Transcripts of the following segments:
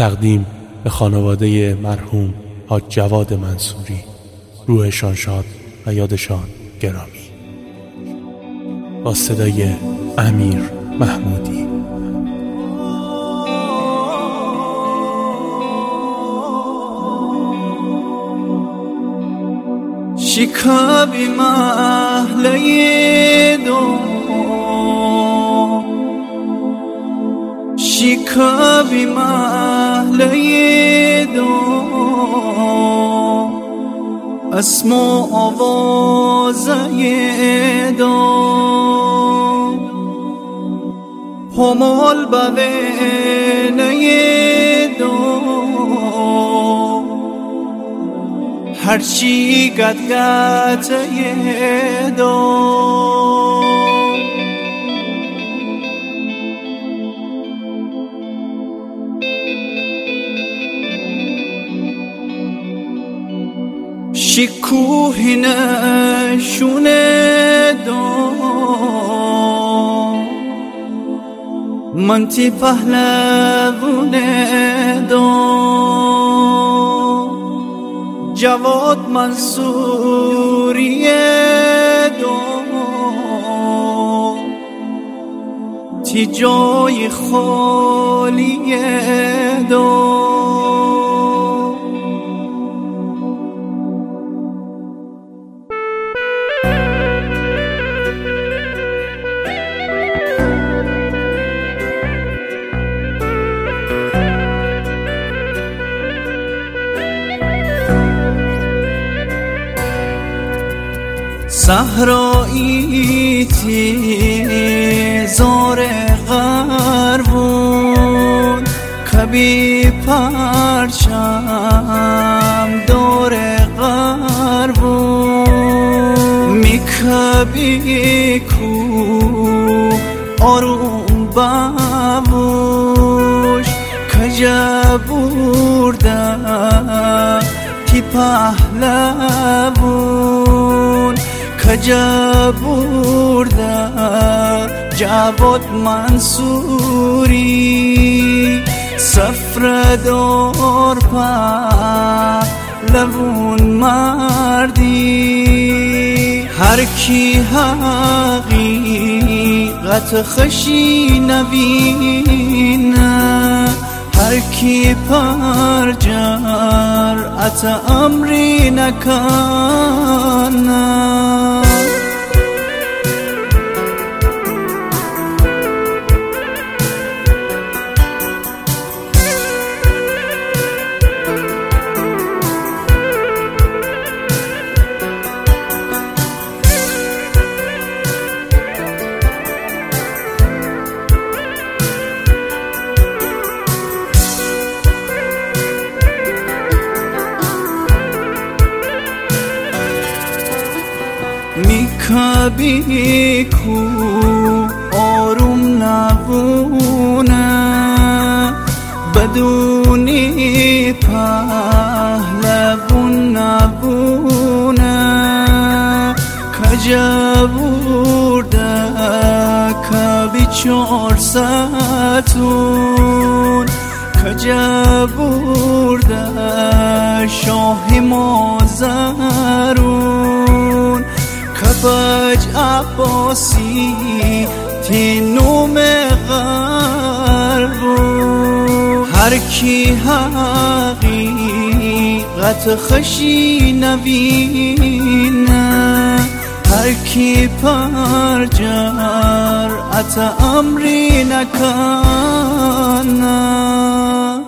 تقدیم به خانواده مرحوم حاج جواد منصوری، روحشان شاد و یادشان گرامی. با صدای امیر محمودی. شکابی محله دو، شکابی محله دو، اسم و آوازه دو، همال بوینه دو، هرچی گدگته دو. شکوهی نشونه دو، منتی پهلوونه دو، جواد منصوری دو، تی جای خالی دو. صحرایی تیزار غربون، کبی پرچم دور غربون، میکبی کو آروم بابوش، کجا برده تی پهلوون، کجا برده جواد منصوری، سفر دار پهلوون مردی، هر کی حقیقت خشی نبینه، هر کی پر جرأت امری نکنه. میکبی کو آروم نبونه، بدونی پهلوون نبونه، کجا برده کبی 400، کجا برده شاه مازرون، کبج عباسی تی نوم غربون، هر کی حقیقت خشی نبینه، هر کی پر جرأت امری نکنه.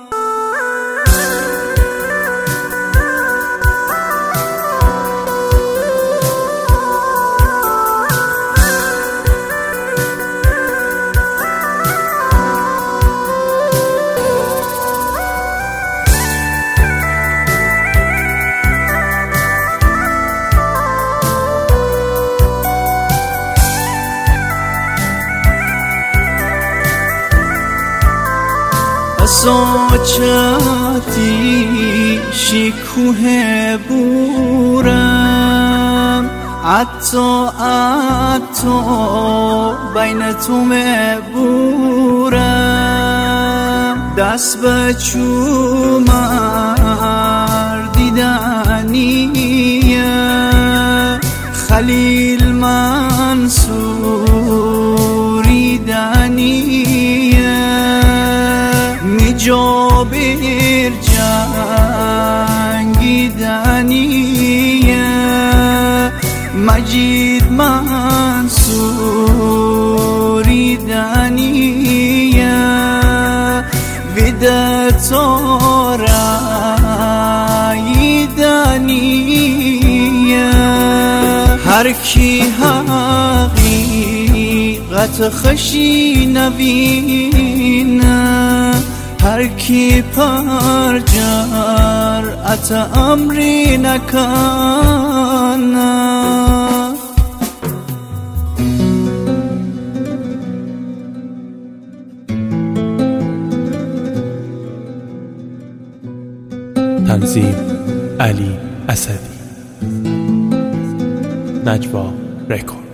ساچتی شکوه بورم، عطا بین تو مبورم، دست به چو مردیدنیه خلیل منصوری دنیه میجابر جنگی دنیه مجید منصوری دنیه ویده تارایی دنیه هر کی حقیقت خشی نبینه هر کی پر جرأت امری نکنه تنظیم علی اسدی، نجوا رکورد.